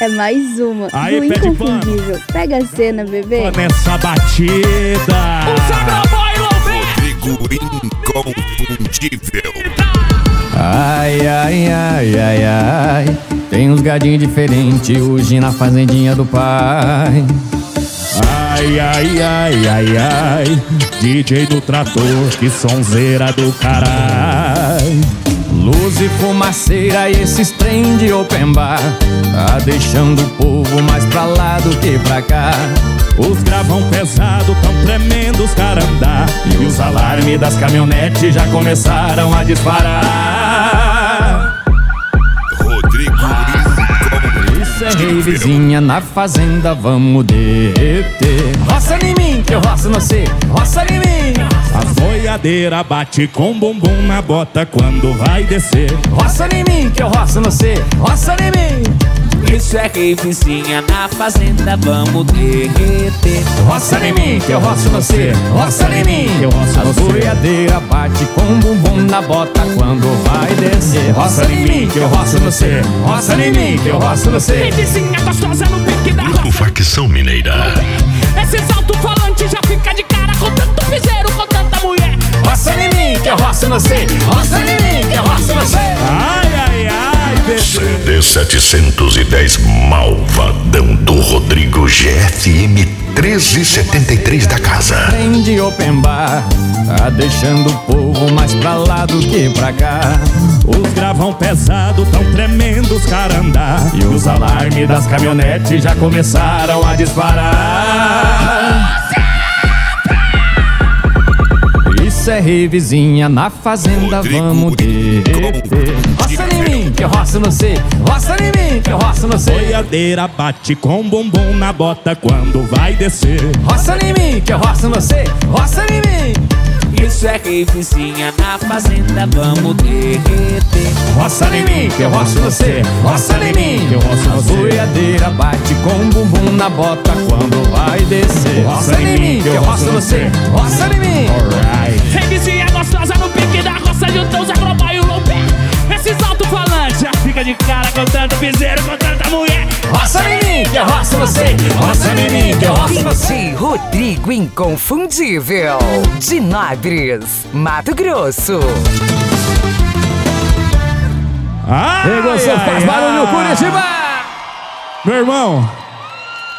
É mais uma Aí, do pé de pano. Inconfundível. Pega a cena, bebê. Ó nessa batida. Rodrigo Inconfundível. Ai, ai, ai, ai, ai. Tem uns gadinhos diferentes hoje na fazendinha do pai. Ai, ai, ai, ai, ai. DJ do trator, que sonzeira do caralho. Luz e fumaceira e esses trem de open bar tá deixando o povo mais pra lá do que pra cá. Os gravão pesado tão tremendo os carandá. E os alarmes das caminhonetes já começaram a disparar. Rodrigo Isso é ravezinha na fazenda, vamos derreter. Roça em mim, que eu roço no você. Roça em mim. A boiadeira bate com bumbum na bota quando vai descer. Roça em mim, que eu roço no você. Roça em mim. Isso é ravezinha na fazenda, vamos derreter. Roça em mim, que eu roço no você. Roça em mim, que eu roço a no você. boiadeira bate com bumbum na bota quando vai descer. Roça em mim, que eu roço no você. Roça em mim, que eu roço no você. Ravezinha gostosa no pique da roça. Facção Mineira. Esses alto-falantes já fica de cara com tanto piseiro, com tanta mulher. Roça em mim, que eu roço no você. Roça em mim, que eu roço no você. Ai, ai, ai, bebê. CD 710 Malvadão do Rodrigo GFM 1373 da casa. Trem de open bar tá deixando o povo mais pra lá do que pra cá. Os gravão pesado tão tremendo os carandá. E os alarmes das caminhonetes já começaram a disparar. Isso é ravezinha na fazenda, Rodrigo vamos derreter. Roça em mim, que eu roço no você. Roça em mim, que eu roço no você. Boiadeira bate com bumbum na bota quando vai descer. Roça em mim, que eu roço no você. Roça em mim. Isso é ravezinha na fazenda, vamos derreter. Roça em mim, que eu roço no você. Roça em mim, que eu roço no a você. boiadeira bate com bumbum na bota quando vai descer. Roça em mim, que eu roço no você. Roça em mim. Alright. Ravezinha gostosa no pique da roça, juntou os agrobói e o lombé. Esses alto-falantes já fica de cara com tanto piseiro, com tanta mulher. Roça em mim, que eu roço no você. Roça em mim, que eu roço no você. DJ Rodrigo Inconfundível, de Nagres, Mato Grosso. Ai, Pegou, faz barulho, Curitiba! Meu irmão,